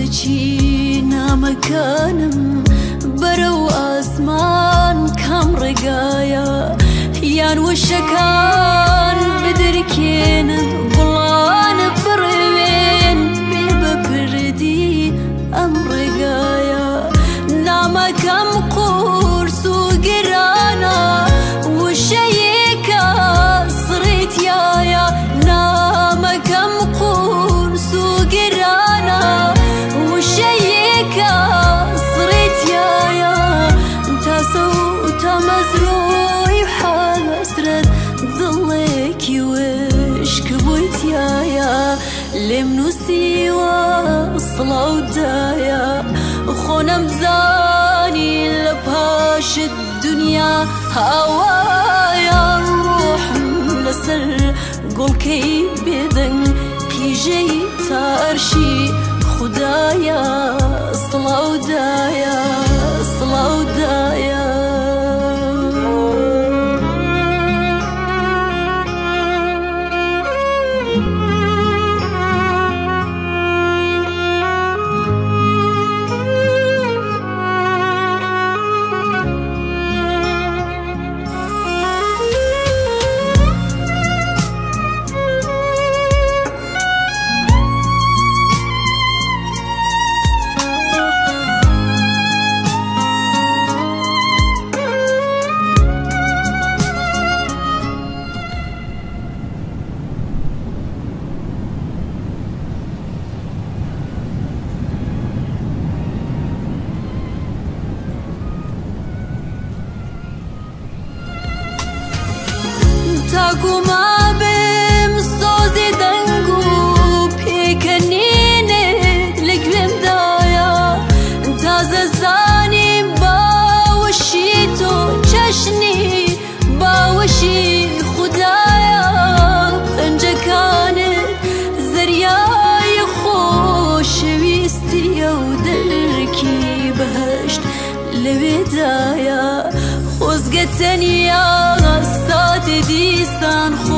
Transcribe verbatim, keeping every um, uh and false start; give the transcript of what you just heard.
دەچی نامەکانم بەرەو ئاسمان کام ڕێگایە یان وشەکان بدرکێنن گوڵان بڕوێن بێ بە پردی ئەم ڕێگایە نامەکەم قورس و گرانە وشەیەکە سڕێتیایە نامەکەم قورس و گرانە وشەیەکە سڕێتیایە تاسە و تەمەزرۆی حەسرەت دڵێکی وشک بوویتیایە لێم نووسیوە سڵاودایە خۆ نەمزانی لە پاشت دنیا هاوایە ڕۆحم لەسەر گۆڵکەی بێدەنگ پیژەی تا ئەرشی خودایە سڵاودایە سڵاودایە تاکوما بم سۆزی دەنگ و پێکەنینت لە گوێمدایە تازە زانیم باوەشی تۆ چەشنی باوەشی خودایە پەنجەکانت زەریای خۆشەویستیە و دەرکی بەهەشت لەوێدایە خۆزگە تەنیا ساتێ دیسان خۆ